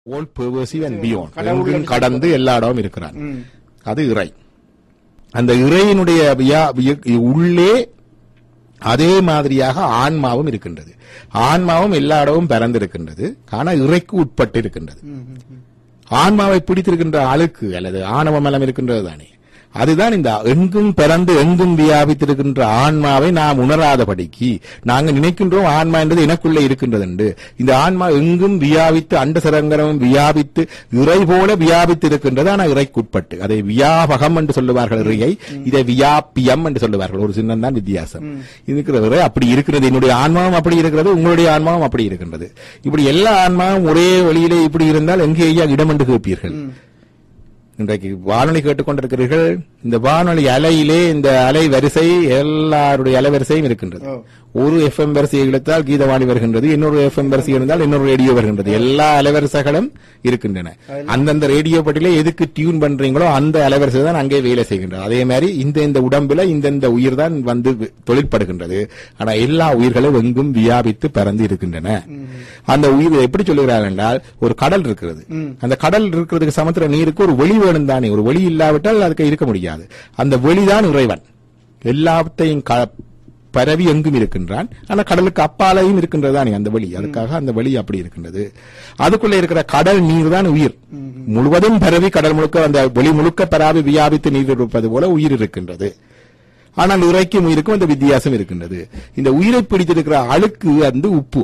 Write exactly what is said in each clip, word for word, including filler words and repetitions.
all pervasive and beyond. எங்கும் கடந்து எல்லா இடமும் இருக்கிறான். அது இறை. அந்த இறையினுடைய உள்ளே அதே மாதிரியாக ஆன்மாவும் இருக்கின்றது. ஆன்மாவும் எல்லா இடமும் பறந்திருக்கின்றது. ஆனால் இறைக்கு உட்பட்டு இருக்கின்றது. ஆன்மாவை பிடித்திருக்கின்ற அழுக்கு அல்லது ஆணவ மலம் இருக்கின்றது தானே, அதுதான் இந்த எங்கும் பிறந்து எங்கும் வியாபித்திருக்கின்ற ஆன்மாவை நாம் உணராதபடிக்கு நாங்கள் நினைக்கின்றோம் ஆன்மா என்பது எனக்குள்ளே இருக்கின்றது என்று. இந்த ஆன்மா எங்கும் வியாபித்து அண்ட சரங்கரமும் வியாபித்து இறை போல வியாபித்து இருக்கின்றது. ஆனால் இறைக்குட்பட்டு அதை வியாபகம் என்று சொல்லுவார்கள் இறையை, இதை வியாபியம் என்று சொல்லுவார்கள். ஒரு சின்னம் தான் வித்தியாசம். இருக்கிற இறை அப்படி இருக்கிறது, என்னுடைய ஆன்மாவும் அப்படி இருக்கிறது, உங்களுடைய ஆன்மாவும் அப்படி இருக்கின்றது. இப்படி எல்லா ஆன்மாவும் ஒரே வழியிலே இப்படி இருந்தால் எங்கே ஐயா இடம் என்று கேட்பீர்கள்? இன்றைக்கு வானொலி கேட்டுக்கொண்டிருக்கிறீர்கள். இந்த வானொலி அலையிலே இந்த அலை வரிசை எல்லாருடைய அலைவரிசையும் இருக்கின்றது. ஒரு எஃப் எம் வரிசையை இழுத்தால் கீதவாணி வருகின்றது, இன்னொரு எஃப் எம் வரிசை இருந்தால் இன்னொரு ரேடியோ வருகின்றது. எல்லா அலைவரிசைகளும் இருக்கின்றன. அந்தந்த ரேடியோ பட்டியலே எதுக்கு டியூன் பண்றீங்களோ அந்த அலைவரிசை தான் அங்கே வேலை செய்கின்றது. அதே மாதிரி இந்த இந்த உடம்புல இந்தந்த உயிர் தான் வந்து தொழிற்படுகின்றது. ஆனா எல்லா உயிர்களும் எங்கும் வியாபித்து பறந்து இருக்கின்றன. அந்த உயிர் எப்படி சொல்லுகிறார்கள் என்றால், ஒரு கடல் இருக்கிறது. அந்த கடல் இருக்கிறதுக்கு சமுத்திர நீருக்கு ஒரு வெளி வேணும் தானே. ஒரு வெளி இல்லாவிட்டால் அதுக்கு இருக்க முடியாது. அந்த வெளிதான் இறைவன். எல்லாத்தையும் பரவி எங்கும் இருக்கின்றான். ஆனா கடலுக்கு அப்பாலையும் இருக்கின்றதுதான் அந்த வெளி. அதுக்காக அந்த வெளி அப்படி இருக்கின்றது. அதுக்குள்ள இருக்கிற கடல் நீர் தான் உயிர். முழுவதும் பரவி கடல் முழுக்க அந்த வெளி முழுக்க பரவி வியாபித்து நீர் இருப்பது போல உயிர் இருக்கின்றது. ஆனால் உரைக்கும் உயிருக்கும் அந்த வித்தியாசம் இருக்கின்றது. இந்த உயிரை பிடித்திருக்கிற அழுக்கு வந்து உப்பு.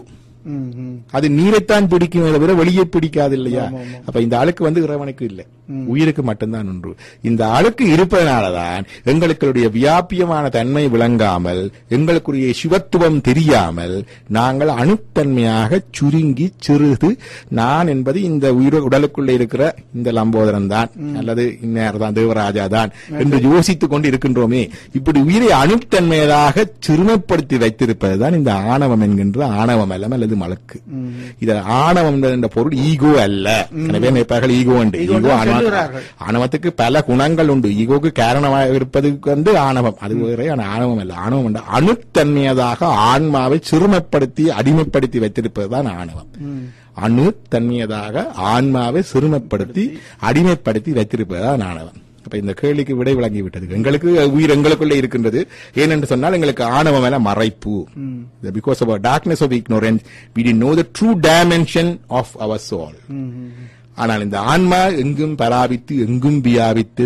அது நீரைத்தான் பிடிக்கும் தவிர வெளியே பிடிக்காது இல்லையா? அப்ப இந்த அழுக்கு வந்து இறைவனுக்கு இல்லை, உயிருக்கு மட்டும்தான் ஒன்று. இந்த அழுக்கு இருப்பதனாலதான் எங்களுடைய வியாபியமான தன்மை விளங்காமல், எங்களுக்குரிய சிவத்துவம் தெரியாமல் நாங்கள் அணுத்தன்மையாக சுருங்கி சிறுது நான் என்பது இந்த உயிர் உடலுக்குள்ள இருக்கிற இந்த லம்போதரன் தான் அல்லது இந்நேரம் தேவராஜா தான் என்று யோசித்துக் கொண்டு இருக்கின்றோமே. இப்படி உயிரை அணுத்தன்மையாக சிறுமைப்படுத்தி வைத்திருப்பதுதான் இந்த ஆணவம் என்கின்ற ஆணவம் அல்லம் அல்லது மலக்கு. இத ஆணவம் என்ற பொருள் ஈகோ அல்ல. எனவே நினைப்பார்கள் ஈகோ உண்டு. ஈகோ ஆணவத்துக்கு பல குணங்கள் உண்டு. ஈகோக்கு காரணமாக இருப்பதுக்கு வந்து ஆணவம், அது வேற. ஆணவம் அல்ல. ஆணவம் என்ற அணுத்தன்மையதாக ஆன்மாவை சிறுமைப்படுத்தி அடிமைப்படுத்தி வைத்திருப்பதுதான் ஆணவம். அணுத்தன்மையதாக ஆன்மாவை சிறுமைப்படுத்தி அடிமைப்படுத்தி வைத்திருப்பதுதான் ஆணவம். அப்ப இந்த கேள்விக்கு விடை விளங்கிவிட்டது. எங்களுக்கு உயிர் எங்களுக்குள்ளே இருக்கின்றது. ஏனென்று சொன்னால் எங்களுக்கு ஆணவம் என மறைப்பு. Because of our darkness of ignorance, we didn't know the true dimension of our soul. ஆனால் இந்த ஆன்மா எங்கும் பராபித்து எங்கும் வியாபித்து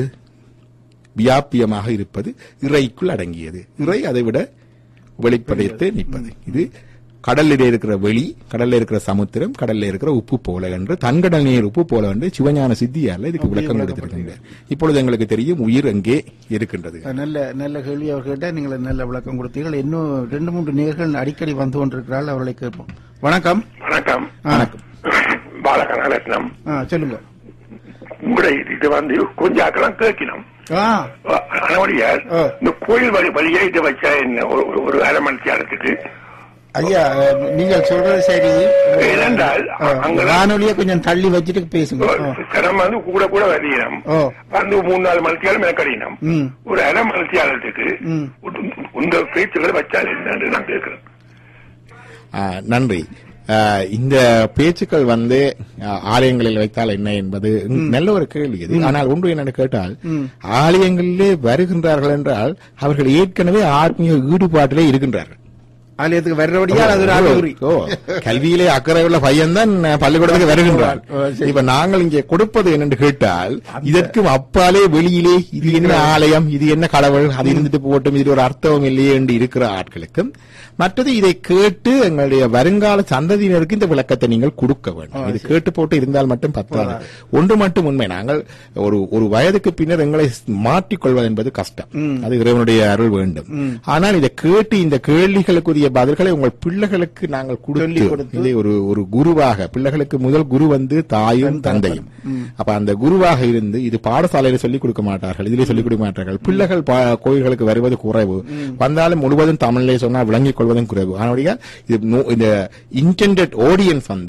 வியாபியமாக இருப்பது இறைக்குள் அடங்கியது. இறை அதை விட வெளிப்படைத்து நிற்பது. இது கடலில் இருக்கிற வெளி, கடல்ல இருக்கிற சமுத்திரம், கடல்ல இருக்கிற உப்பு போல என்று, தன்கடல் நீர் உப்பு போல என்று சிவஞான சித்தியால இதுக்கு விளக்கம் கொடுத்திருக்கின்றார். இப்பொழுது எங்களுக்கு தெரியும் உயிர் எங்கே இருக்கின்றது. நல்ல நல்ல கேள்வி அவர்கிட்ட நீங்கள் நல்ல விளக்கம் கொடுத்தீர்கள். இன்னும் ரெண்டு மூன்று நேர்கள் அடிக்கடி வந்து கொண்டிருக்கிறார்கள், அவர்களை கேட்போம். வணக்கம். வணக்கம். வணக்கம். பாலகரத்னம். சொல்லுங்க. உங்களுடைய இது வந்து கொஞ்சம் ஆக்கலாம் கேட்கணும். இந்த கோயில் வழி வழியா இதை வச்சா என்ன ஒரு அரை மணி நேரத்துக்கு? ஐயா, நீங்கள் சொல்றது சரி. வானொலியை கொஞ்சம் தள்ளி வச்சுட்டு பேசுங்க. சிரமம் வந்து கூட கூட வரையணும். வந்து மூணு நாலு மணித்தியாலும் மெனக்கடினோம். ஒரு அரை மணித்தியாலத்துக்கு உங்க பேச்சுகளை வச்சால் என்னன்னு நான் கேட்கிறேன். நன்றி. இந்த பேச்சுக்கள் வந்து ஆலயங்களில் வைத்தால் என்ன என்பது நல்ல ஒரு கேள்வி இது. ஆனால் ஒன்று என்னென்னு கேட்டால், ஆலயங்களிலே வருகின்றார்கள் என்றால் அவர்கள் ஏற்கனவே ஆத்மீக ஈடுபாட்டிலே இருக்கின்றார்கள். ஆலயத்துக்கு வர்றபடியா கல்வியிலே அக்கறை உள்ள பையன் தான் பள்ளிக்கூடத்துக்கு வருகின்றார். இப்ப நாங்கள் இங்கே கொடுப்பது என்னென்று கேட்டால், இதற்கும் அப்பாலே வெளியிலே இது என்ன ஆலயம், இது என்ன கடவுள், அது இருந்துட்டு போட்டும், இது ஒரு அர்த்தம் இல்லையே என்று இருக்கிற ஆட்களுக்கும், மற்றது இதை கேட்டு எங்களுடைய வருங்கால சந்ததியினருக்கு இந்த விளக்கத்தை நீங்கள் கொடுக்க வேண்டும். இது கேட்டு போட்டு இருந்தால் மட்டும் பத்தாது. ஒன்று மட்டும் உண்மை, நாங்கள் ஒரு ஒரு வயதுக்கு பின்னர் எங்களை மாற்றிக்கொள்வது என்பது கஷ்டம். அது இறைவனுடைய அருள் வேண்டும். ஆனால் இதை கேட்டு இந்த கேள்விகளுக்குரிய பதில்களை உங்கள் பிள்ளைகளுக்கு நாங்கள் கொடுத்து ஒரு ஒரு குருவாக, பிள்ளைகளுக்கு முதல் குரு வந்து தாயும் தந்தையும். அப்ப அந்த குருவாக இருந்து, இது பாடசாலையில சொல்லிக் கொடுக்க மாட்டார்கள், இதிலே சொல்லிக் கொடுக்க மாட்டார்கள். பிள்ளைகள் கோயில்களுக்கு வருவது குறைவு, வந்தாலும் முழுவதும் தமிழிலே சொன்னால் விளங்கிக் கொள்வதும் குறைவு. ஆனால் இந்த இன்டெண்டட் ஆடியன்ஸ் வந்து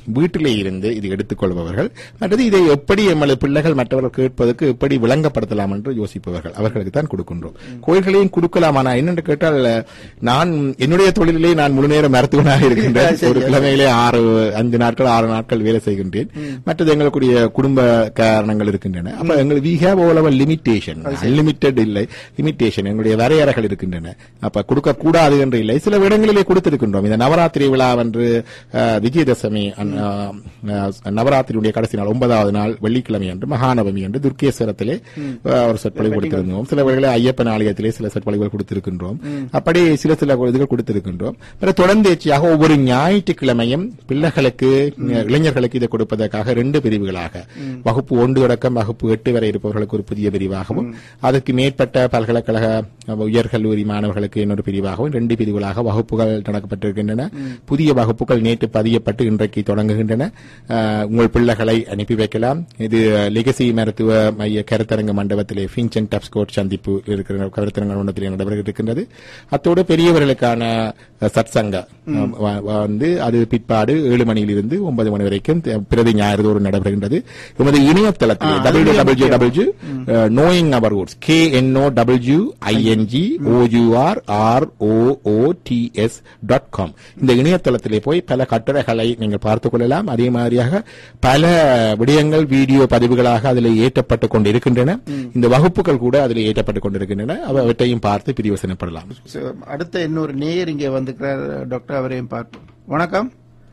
வீட்டிலே இருந்து இது எடுத்துக்கொள்பவர்கள், மற்றது இதை எப்படி எமது பிள்ளைகள் மற்றவர்கள் கேட்பதற்கு எப்படி விளங்கப்படுத்தலாம் என்று யோசிப்பவர்கள், அவர்களுக்கு தான் கொடுக்கின்றோம். கோயில்களையும் கொடுக்கலாமா என்னென்று கேட்டால், நான் என்னுடைய தொழிலே நான் முழு நேரம் மருத்துவனாக இருக்கின்றேன். ஒரு கிழமையிலே ஆறு அஞ்சு நாட்கள் ஆறு நாட்கள் வேலை செய்கின்றேன். மற்றது எங்களுடைய குடும்ப காரணங்கள் இருக்கின்றன. அப்ப எங்கள் we have all our limitation, unlimited இல்லை, லிமிட்டேஷன் எங்களுடைய வரையறைகள் இருக்கின்றன. அப்ப கொடுக்க கூடாது என்று இல்லை, சில இடங்களிலே கொடுத்திருக்கின்றோம். இந்த நவராத்திரி விழா என்று விஜயதசமி நவராத்திரியுடைய கடைசி நாள் ஒன்பதாவது நாள் வெள்ளிக்கிழமை என்று மகாநவமி என்று துர்க்கேஸ்வரத்திலே ஒரு சொற்பொழிவு கொடுத்திருந்தோம். சில வேளைகளில் ஐயப்பன் ஆலயத்திலே சில சொற்பொழிவுகள் கொடுத்திருக்கின்றோம். அப்படி சில சில இதுகள் கொடுத்திருக்கின்றோம். தொடர்ந்தேச்சியாக ஒவ்வொரு ஞாயிற்றுக்கிழமையும் பிள்ளைகளுக்கு இளைஞர்களுக்கு இதை கொடுப்பதற்காக ரெண்டு பிரிவுகளாக, வகுப்பு ஒன்று தொடக்கம் வகுப்பு எட்டு வரை இருப்பவர்களுக்கு ஒரு புதிய பிரிவாகவும், அதற்கு மேற்பட்ட பல்கலைக்கழக உயர்கல்லூரி மாணவர்களுக்கு இன்னொரு பிரிவாகவும் ரெண்டு பிரிவுகளாக வகுப்புகள் நடக்கப்பட்டிருக்கின்றன. புதிய வகுப்புகள் நேற்று பதியப்பட்டு இன்றைக்கு தொடங்குகின்றன. உங்கள் பிள்ளைகளை அனுப்பி வைக்கலாம். இது லெகசி மருத்துவ மைய கருத்தரங்க மண்டபத்திலே ஃபின்ச் அண்ட் டப்ஸ்கோட் சந்திப்பு இருக்கிற கருத்தரங்க மண்டபத்திலே நடைபெறுகின்றது. அத்தோடு பெரியவர்களுக்கான சத்சங்க வந்து அது பிற்பாடு ஏழு மணியிலிருந்து ஒன்பது மணி வரைக்கும் பிரதி ஞாயிறு தோறும் நடைபெறுகின்றது. எமது இணையதளத்தில் W W W knowing our roots K N O W I N G O U R R O O T S dot com இந்த இணையதளத்திலே போய் பல கட்டுரைகளை நீங்கள் பார்த்துக் கொள்ளலாம். அதே மாதிரியாக பல விடயங்கள் வீடியோ பதிவுகளாக அதில் ஏற்றப்பட்டுக் கொண்டிருக்கின்றன. இந்த வகுப்புகள் கூட அதில் ஏற்றப்பட்டுக் கொண்டிருக்கின்றன. அவற்றையும் பார்த்து பிரிவசனப்படலாம். அடுத்த இன்னொரு நேயர் இங்கே வந்திருக்கிறார் டாக்டர், அவரையும் பார்ப்போம். வணக்கம்.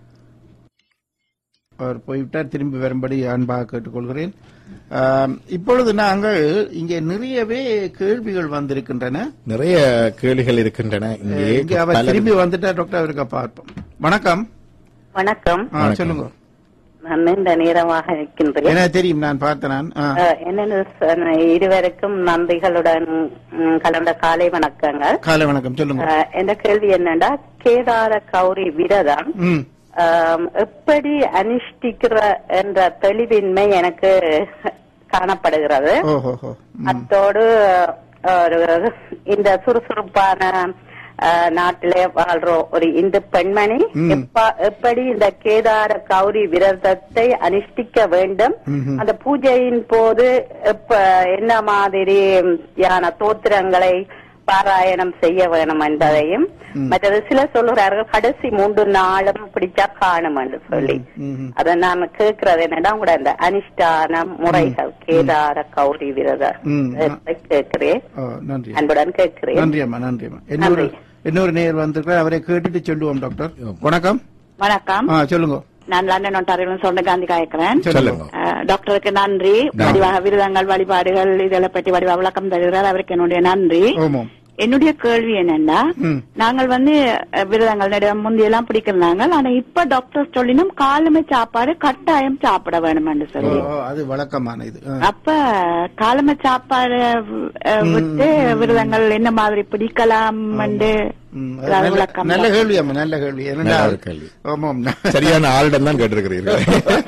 அவர் போய்விட்டார், திரும்பி வரும்படி அன்பாக கேட்டுக்கொள்கிறேன். இப்பொழுது நாங்கள் இங்கே நிறையவே கேள்விகள் வந்திருக்கின்றன, நிறைய கேள்விகள் இருக்கின்றன. இங்கே அவர் திரும்பி வந்துட்டார் டாக்டர், அவருக்கு பார்ப்போம். வணக்கம். வணக்கம். சொல்லுங்க. நான் நீண்ட நேரமாக இருக்கின்றேன். என்ன தெரியும், நான் பார்த்தேன். என்னென்ன இருவருக்கும் நன்றிகளுடன் கலந்த காலை வணக்கங்கள். காலை வணக்கம். சொல்லுங்க. என்ற கேள்வி என்னன்னா, கேதார கௌரி விரதம் எப்படி அனுஷ்டிக்கிற என்ற தெளிவின்மை எனக்கு காணப்படுகிறது. அத்தோடு இந்த சுறுசுறுப்பான நாட்டிலே வாழ்ற ஒரு இந்து பெண்மணி எப்படி இந்த கேதார கௌரி விரதத்தை அனுஷ்டிக்க வேண்டும், அந்த பூஜையின் போது என்ன மாதிரியான தோத்திரங்களை பாராயணம் செய்ய வேணும் என்பதையும், மற்றது சில சொல்லுகிறார்கள் கடைசி மூன்று நாளும் பிடிச்சா காணும் என்று சொல்லி, அதை நான் கேட்கறது என்னன்னா உங்களோட அந்த அனுஷ்டான முறைகள் கேதார கௌரி விரதத்தை கேட்கிறேன், அன்புடன் கேட்கிறேன். நன்றியம்மா. நன்றியம்மா. இன்னொரு நேர் வந்திருக்கிறார், அவரை கேட்டுட்டு சொல்லுவோம் டாக்டர். வணக்கம். வணக்கம். சொல்லுங்க. நான் லண்டன் ஒன்டாரியோல சொர்ணகாந்தி காய்க்கிறேன். டாக்டருக்கு நன்றி. வடிவாக விரதங்கள் வழிபாடுகள் இதெல்லாம் பற்றி வடிவா விளக்கம் தருகிறார், அவருக்கு என்னுடைய நன்றி. என்னுடைய கேள்வி என்னன்னா, நாங்கள் வந்து விரதங்கள் முந்தையெல்லாம் பிடிக்கிறாங்க, ஆனா இப்ப டாக்டர் சொல்லினும் காலமை சாப்பாடு கட்டாயம் சாப்பிட வேணும் என்று சொல்லி, அது வழக்கமான இது. அப்ப காலமை சாப்பாடு விட்டு விரதங்கள் என்ன மாதிரி பிடிக்கலாம் என்று நல்ல கேள்வி அம்மா, நல்ல கேள்வி. சரியான ஆளிடம் தான் கேட்டிருக்கிறீர்கள்.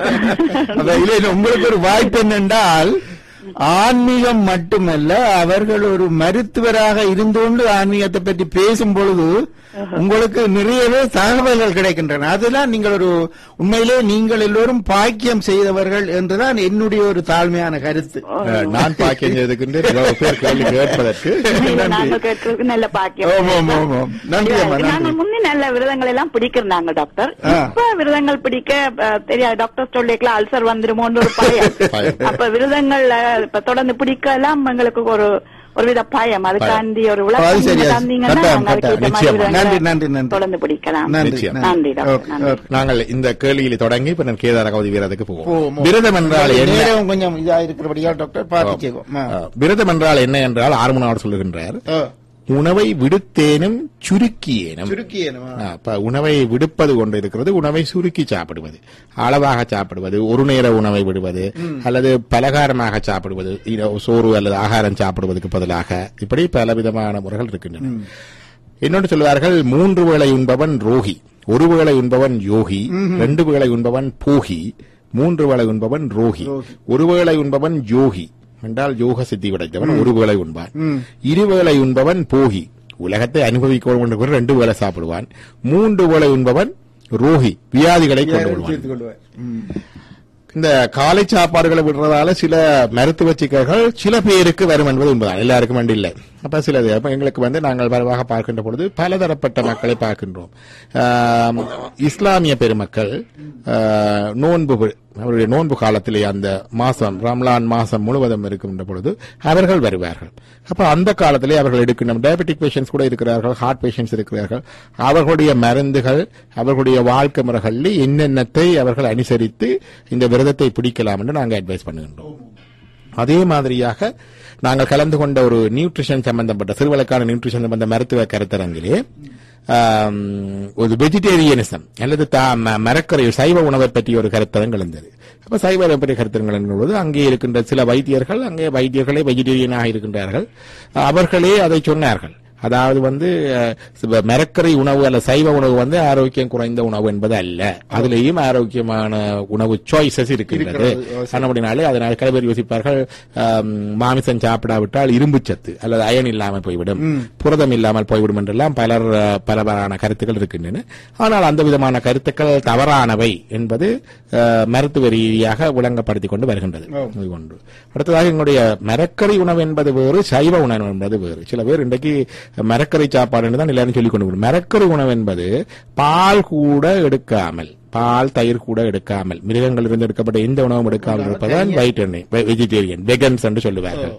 உங்களுக்கு ஒரு வாய்ப்பு என்னென்றால், ஆன்மீகம் மட்டுமல்ல, அவர்கள் ஒரு மருத்துவராக இருந்து கொண்டு ஆன்மீகத்தை பற்றி பேசும் பொழுது உங்களுக்கு நிறையவே தகவல்கள் கிடைக்கின்றன. அதெல்லாம் நீங்கள் ஒரு உண்மையிலே நீங்கள் எல்லோரும் பாக்கியம் செய்தவர்கள் என்றுதான் என்னுடைய ஒரு தாழ்மையான கருத்து. நான் பாக்கியம் கேட்பதற்கு நல்ல பாக்கியம். நாங்கள் முன்னே நல்ல விரதங்கள் எல்லாம் பிடிக்கிறாங்க டாக்டர். இப்ப விரதங்கள் பிடிக்க தெரியாது, டாக்டர் சொல்லிக்கலாம் அல்சர் வந்துருமோன்னு ஒரு பயம். அப்ப விரதங்கள் இப்ப தொடர்ந்து பிடிக்கலாம் எங்களுக்கு ஒரு ஒருவித பயம். அதுக்காண்டி ஒரு தொடர்ந்து பிடிக்கலாம். நாங்கள் இந்த கேள்வியில் தொடங்கி இப்ப நான் கேதார கௌரி விரதத்துக்கு போவோம். விரதம் என்றால் என்ன, கொஞ்சம் இதா இருக்கிறபடியா டாக்டர் பார்த்து. விரதம் என்றால் என்ன என்றால் ஆறுமனாவர் சொல்லுகின்றார், உணவை விடுத்தேனும் சுருக்கியேனும். உணவை விடுப்பது கொண்டு இருக்கிறது, உணவை சுருக்கி சாப்பிடுவது, அளவாக சாப்பிடுவது, ஒரு நேர உணவை விடுவது, அல்லது பலகாரமாக சாப்பிடுவது, சோறு அல்லது ஆகாரம் சாப்பிடுவதற்கு பதிலாக, இப்படி பல விதமான முறைகள் இருக்கின்றன. இன்னொன்று சொல்வார்கள், மூன்று வேளை உண்பவன் ரோகி, ஒரு வேளை உண்பவன் யோகி, ரெண்டு வேளை உண்பவன் போகி, மூன்று வேளை உண்பவன் ரோகி, ஒரு வேளை உண்பவன் யோகி என்றால் யோக சித்தி படைத்தவன் ஒரு வேளை உண்பான், இருவேளை உண்பவன் போகி, உலகத்தை அனுபவிக்க ரெண்டு வேளை சாப்பிடுவான், மூன்று வேளை உண்பவன் ரோகி வியாதிகளை கொண்டு வருவார். இந்த காலை சாப்பாடுகளை விடுறதால சில மருத்துவ சிக்கல்கள் சில பேருக்கு வரும் என்பது உண்மைதான், எல்லாருக்கும் வேண்டி இல்லை. அப்ப சிலது அப்ப எங்களுக்கு வந்து நாங்கள் வரவாக பார்க்கின்ற பொழுது பலதரப்பட்ட மக்களை பார்க்கின்றோம். இஸ்லாமிய பெருமக்கள் நோன்பு அவருடைய நோன்பு காலத்திலே அந்த மாசம் ரம்லான் மாசம் முழுவதும் இருக்கின்ற பொழுது அவர்கள் வருவார்கள். அப்ப அந்த காலத்திலே அவர்கள் எடுக்கின்ற டயபெட்டிக் பேஷண்ட்ஸ் கூட இருக்கிறார்கள், ஹார்ட் பேஷண்ட்ஸ் இருக்கிறார்கள். அவர்களுடைய மருந்துகள் அவர்களுடைய வாழ்க்கை முறைகளில் என்னென்னத்தை அவர்கள் அனுசரித்து இந்த விரதத்தை பிடிக்கலாம் என்று நாங்கள் அட்வைஸ் பண்ணுகின்றோம். அதே மாதிரியாக நாங்கள் கலந்து கொண்ட ஒரு நியூட்ரிஷன் சம்பந்தப்பட்ட சிறுவர்களுக்கான நியூட்ரிஷன் சம்பந்த மருத்துவ கருத்தரங்கிலே ஒரு வெஜிடேரியனிசம் அல்லது மரக்கரை சைவ உணவை பற்றிய ஒரு கருத்தரங்கு இருந்தது. அப்ப சைவ உணவை பற்றிய கருத்தரங்கள் என்பது அங்கே இருக்கின்ற சில வைத்தியர்கள் அங்கே வைத்தியர்களே வெஜிடேரியனாக இருக்கின்றார்கள். அவர்களே அதை சொன்னார்கள். அதாவது வந்து மரக்கரை உணவு அல்ல சைவ உணவு வந்து ஆரோக்கியம் குறைந்த உணவு என்பது அல்ல, அதுலேயும் ஆரோக்கியமான உணவு சாய்ஸஸ் இருக்கின்றது. அப்படினாலே அதனால் சில பேர் யோசிப்பார்கள் மாமிசம் சாப்பிடாவிட்டால் இரும்பு சத்து அல்லது அயன் இல்லாமல் போய்விடும், புரதம் இல்லாமல் போய்விடும் என்றெல்லாம் பலர் பலவாறான கருத்துக்கள் இருக்கின்றன. ஆனால் அந்த விதமான கருத்துக்கள் தவறானவை என்பது மருத்துவ ரீதியாக விளங்கப்படுத்திக் கொண்டு வருகின்றது. ஒன்று. அடுத்ததாக எங்களுடைய மரக்கரை உணவு என்பது வேறு, சைவ உணவு என்பது வேறு. சில பேர் இன்றைக்கு மரக்கரை சாப்பாடு தான் எல்லாரும் சொல்லிக் கொண்டு மரக்கரை உணவு என்பது பால் கூட எடுக்காமல், பால் தயிர் கூட எடுக்காமல், மிருகங்கள் இருந்து எடுக்கப்பட்ட எந்த உணவும் எடுக்காமல் இருப்பதான் வெஜிடேரியன் வெகன்ஸ் என்று சொல்லுவார்கள்.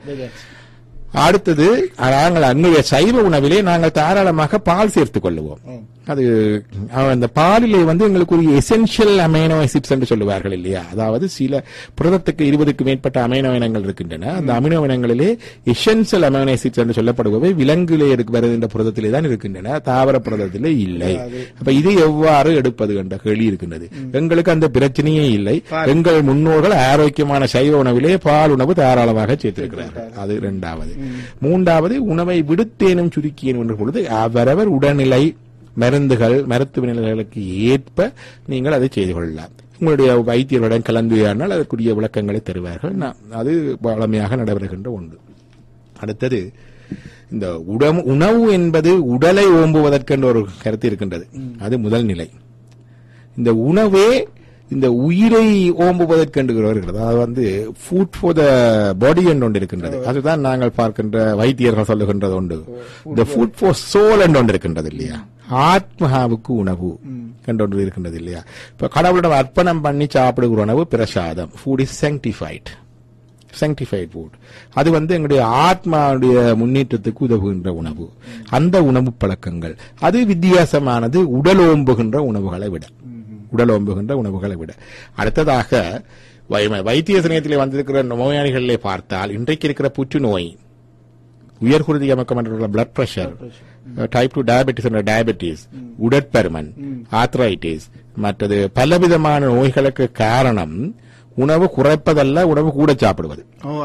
அடுத்தது நாங்கள் அன்றைய சைவ உணவிலே நாங்கள் தாராளமாக பால் சேர்த்துக் கொள்ளுவோம். அது அந்த பாலிலே வந்து எங்களுக்கு ஒரு எசென்ஷியல் அமைனோ ஆசிட்ஸ் என்று சொல்லுவார்கள் இல்லையா, அதாவது சில புரதத்துக்கு இருபதுக்கு மேற்பட்ட அமைனோ இனங்கள் இருக்கின்றன. அந்த அமினோ இனங்களிலே எசென்ஷியல் அமைனோ ஆசிட்ஸ் என்று சொல்லப்படுபவை விலங்குகளே வருகின்ற புரதத்திலே தான் இருக்கின்றன, தாவர புரதத்திலே இல்லை. அப்ப இது எவ்வாறு எடுப்பது என்ற கேள்வி இருக்கின்றது. எங்களுக்கு அந்த பிரச்சனையே இல்லை. எங்கள் முன்னோர்கள் ஆரோக்கியமான சைவ உணவிலே பால் உணவு தாராளமாக சேர்த்திருக்கிறார்கள். அது இரண்டாவது. மூன்றாவது, உணவை விடுத்தேனும் சுருக்கியேனும் என்ற பொழுது அவரவர் உடல்நிலை மருந்துகள் மருத்துவ நிலைகளுக்கு ஏற்ப நீங்கள் அதை செய்து கொள்ளலாம். உங்களுடைய வைத்தியருடன் கலந்துரையாடினால் அதற்குரிய விளக்கங்களை தருவார்கள். அது வளமையாக நடைபெறுகின்ற ஒன்று. அடுத்தது, இந்த உணவு என்பது உடலை ஓம்புவதற்கென்ற ஒரு கருத்து இருக்கின்றது. அது முதல் நிலை. இந்த உணவே இந்த உயிரை ஓம்புவதற்கென்று வருகிறது. அது வந்து ஃபுட் ஃபார் த பாடி என்று ஒன்று இருக்கின்றது. அதுதான் நாங்கள் பார்க்கின்ற வைத்தியர்கள் சொல்லுகின்றது உண்டு. இந்த ஃபுட் ஃபார் சோல் என்று ஒன்று இருக்கின்றது இல்லையா, ஆத்மாவுக்கு உணவு என்று இருக்கின்றது இல்லையா. இப்ப கடவுளிடம் அர்ப்பணம் பண்ணி சாப்பிடுகிற உணவு பிரசாதம், food is sanctified sanctified food. அது வந்து எங்களுடைய ஆத்மாவுடைய முன்னேற்றத்துக்கு உதவுகின்ற உணவு. அந்த உணவு பழக்கங்கள் அது வித்தியாசமானது உடல் ஓம்புகின்ற உணவுகளை விட உடல் ஓம்புகின்ற உணவுகளை விட. அடுத்ததாக வைத்திய சமயத்திலே வந்திருக்கிற நோயாளிகளிலே பார்த்தால் இன்றைக்கு இருக்கிற புற்றுநோய், உயர்குருதி அமக்கம் என்ற blood pressure, type two diabetes என்ற டயபெட்டிஸ், உடற்பருமன், ஆர்த்ரைட்டிஸ், மற்றது பலவிதமான நோய்களுக்கு காரணம் உணவு குறைப்பதல்ல, உணவு கூட சாப்பிடுவது.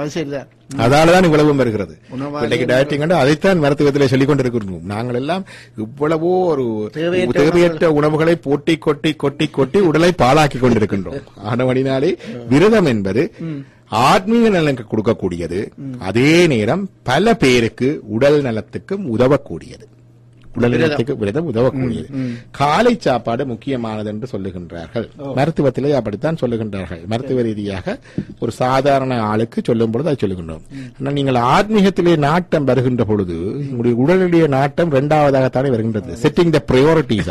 அதாலதான் இவ்வளவும் வருகிறது. இன்னைக்கு டயட்டிங் அதைத்தான் மருத்துவத்திலே சொல்லிக் கொண்டிருக்கிறோம். நாங்கள் எல்லாம் இவ்வளவோ ஒரு தேவையற்ற உணவுகளை போட்டி கொட்டி கொட்டி கொட்டி உடலை பாழாக்கி கொண்டிருக்கின்றோம். ஆனவடினாலே விரதம் என்பது ஆத்மீக நலனுக்கு கொடுக்கக்கூடியது, அதே நேரம் பல பேருக்கு உடல் நலத்துக்கும் உதவக்கூடியது. உடல் நலத்துக்கு விரதம் உதவக்கூடியது. காலை சாப்பாடு முக்கியமானது என்று சொல்லுகின்றார்கள். மருத்துவத்திலே அப்படித்தான் சொல்லுகின்றார்கள். மருத்துவ ரீதியாக ஒரு சாதாரண ஆளுக்கு சொல்லும் பொழுது அதை சொல்லுகின்றோம். ஆனால் நீங்கள் ஆத்மீகத்திலே நாட்டம் வருகின்ற பொழுது உங்களுடைய உடலுடைய நாட்டம் இரண்டாவதாகத்தானே வருகின்றது. Setting the priorities.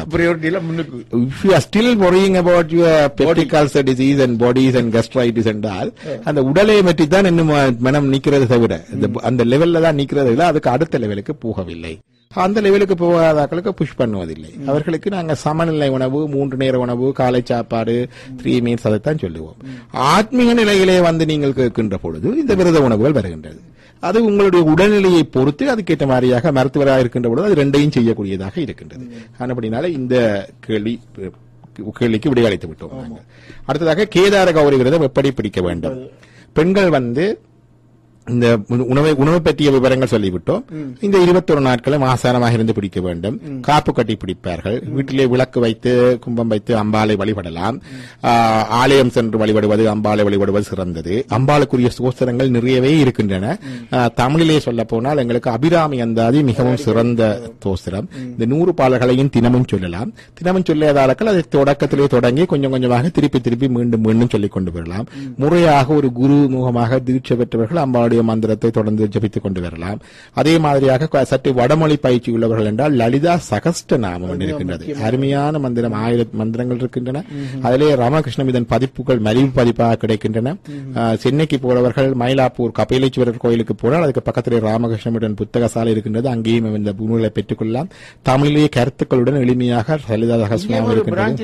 If you are still worrying about your peptic ulcer disease and bodies and gastritis என்றால் அந்த உடலை பற்றி தான் இன்னும் மனம் நிற்கிறது தவிர அந்த லெவல்ல தான் நிற்கிறது இல்லை, அதுக்கு அடுத்த லெவலுக்கு போகவில்லை. அந்த லெவலுக்கு போகாதாக்களுக்கு புஷ் பண்ணுவதில்லை. அவர்களுக்கு நாங்கள் சமநிலை உணவு, மூன்று நேர உணவு, காலை சாப்பாடு, த்ரீ மீல்ஸ் அதைத்தான் சொல்லுவோம். ஆத்மீக நிலையிலே வந்து நீங்கள் கேட்கின்ற பொழுது இந்த விரத உணவுகள் வருகின்றது. அது உங்களுடைய உடல்நிலையை பொறுத்து அதுக்கேற்ற மாதிரியாக மருத்துவராக இருக்கின்ற பொழுது அது ரெண்டையும் செய்யக்கூடியதாக இருக்கின்றது. அப்படினால இந்த கேள்வி கேள்விக்கு விடையளித்து விட்டோம். அடுத்ததாக கேதார கௌரி விரதம் எப்படி பிடிக்க வேண்டும்? பெண்கள் வந்து இந்த உணவை உணவு பற்றிய விவரங்கள் சொல்லிவிட்டோம். இந்த இருபத்தி ஒரு நாட்களும் ஆசாரமாக இருந்து பிடிக்க வேண்டும். காப்பு கட்டி பிடிப்பார்கள். வீட்டிலே விளக்கு வைத்து கும்பம் வைத்து அம்பாளை வழிபடலாம். ஆலயம் சென்று வழிபடுவது, அம்பாளை வழிபடுவது சிறந்தது. அம்பாளுக்குரிய சோசனங்கள் நிறையவே இருக்கின்றன. தமிழிலே சொல்ல போனால் எங்களுக்கு அபிராமி அந்தாதி மிகவும் சிறந்த தோசரம். இந்த நூறு பாடல்களையும் தினமும் சொல்லலாம். தினமும் சொல்லாதார்கள் அதை தொடக்கத்திலே தொடங்கி கொஞ்சம் கொஞ்சமாக திருப்பி திருப்பி மீண்டும் மீண்டும் சொல்லிக் கொண்டு வரலாம். முறையாக ஒரு குரு முகமாக தீட்சை பெற்றவர்கள் அம்பாளுடைய மந்திரத்தை தொடர்ந்து ஜபித்துக் கொண்டு வரலாம். அதே மாதிரியாக சற்று வடமொழி பயிற்சி உள்ளவர்கள் என்றால் லலிதா சகஸ்ட நாமம் இருக்கின்றது. அருமையான மந்திரம், ஆயிரம் மந்திரங்கள் இருக்கின்றன. அதிலே ராமகிருஷ்ணம் இதன் பதிப்புகள் மலிவு பதிப்பாக கிடைக்கின்றன. சென்னைக்கு போறவர்கள் மயிலாப்பூர் கபிலேஸ்வரர் கோயிலுக்கு போனால் அதுக்கு பக்கத்திலே ராமகிருஷ்ணமிடன் புத்தக சாலை இருக்கின்றது. அங்கேயும் இந்த நூலை பெற்றுக் கொள்ளலாம். தமிழிலே கருத்துக்களுடன் எளிமையாக லலிதா சகஸ்ரநாமம்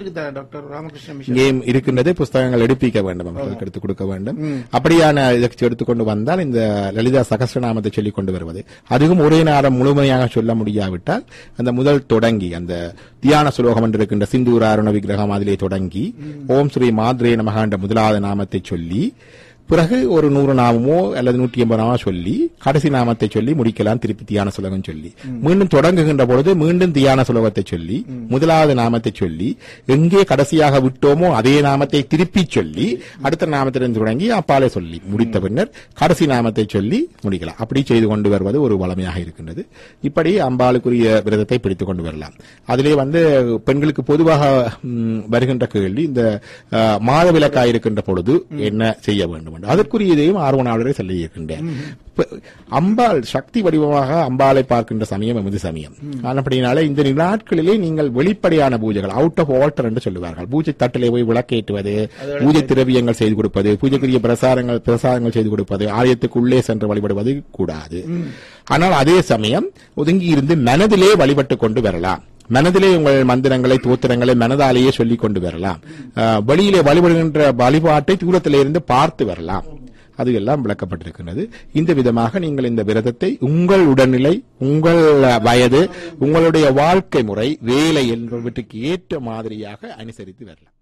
இருக்கின்றது. இருக்கின்றது. புத்தகங்கள் எடுப்பிக்க வேண்டும், அவர்களுக்கு எடுத்துக் கொடுக்க வேண்டும். அப்படியான இதற்கு எடுத்துக்கொண்டு வந்தால் இந்த லலிதா சகஸ்ரநாமத்தை சொல்லிக் கொண்டு வருவது, அதுவும் ஒரே நேரம் முழுமையாக சொல்ல முடியாவிட்டால் அந்த முதல் தொடங்கி அந்த தியான சுலோகம் என்று இருக்கின்ற சிந்தூராருண விக்கிரகம் அதிலே தொடங்கி ஓம் ஸ்ரீ மாத்ரே நமக என்ற முதலாவது நாமத்தை சொல்லி பிறகு ஒரு நூறு நாமமோ அல்லது நூற்றி எண்பது நாமோ சொல்லி கடைசி நாமத்தை சொல்லி முடிக்கலாம். திருப்பி தியான சுலகம் சொல்லி மீண்டும் தொடங்குகின்ற பொழுது மீண்டும் தியான சுலகத்தை சொல்லி முதலாவது நாமத்தை சொல்லி எங்கே கடைசியாக விட்டோமோ அதே நாமத்தை திருப்பி சொல்லி அடுத்த நாமத்திலிருந்து தொடங்கி அப்பாலே சொல்லி முடித்த பின்னர் கடைசி நாமத்தை சொல்லி முடிக்கலாம். அப்படி செய்து கொண்டு வருவது ஒரு வளமையாக இருக்கின்றது. இப்படி அம்பாளுக்குரிய விரதத்தை பிடித்துக் கொண்டு வரலாம். அதிலே வந்து பெண்களுக்கு பொதுவாக வருகின்ற கேள்வி, இந்த மாதவிலக்காய் இருக்கின்ற பொழுது என்ன செய்ய வேண்டும்? அதற்குரிய இதையும் ஆர்வனாளரை சொல்லியிருக்கின்றேன். அம்பாள் சக்தி வடிவமாக அம்பாளை பார்க்கின்ற சமயம் எமது சமயம். அப்படினால இந்த நாட்களிலே நீங்கள் வெளிப்படையான பூஜைகள், அவுட் ஆஃப் ஆல்டர் என்று சொல்லுவார்கள், பூஜை தட்டிலே போய் விளக்கேற்றுவது, பூஜை திரவியங்கள் செய்து கொடுப்பது, பூஜைக்குரிய பிரசாரங்கள் பிரசாரங்கள் செய்து கொடுப்பது, ஆலயத்துக்கு உள்ளே சென்று வழிபடுவது கூடாது. ஆனால் அதே சமயம் ஒதுங்கி இருந்து மனதிலே வழிபட்டுக் கொண்டு வரலாம். மனதிலே உங்கள் மந்திரங்களை தோத்திரங்களை மனதாலேயே சொல்லிக் கொண்டு வரலாம். வெளியிலே வழிபடுகின்ற வழிபாட்டை தூரத்திலே இருந்து பார்த்து வரலாம். அது எல்லாம் விளக்கப்பட்டிருக்கிறது. இந்த விதமாக நீங்கள் இந்த விரதத்தை உங்கள் உடல்நிலை, உங்கள் வயது, உங்களுடைய வாழ்க்கை முறை, வேலை என்பவற்றுக்கு ஏற்ற மாதிரியாக அனுசரித்து வரலாம்.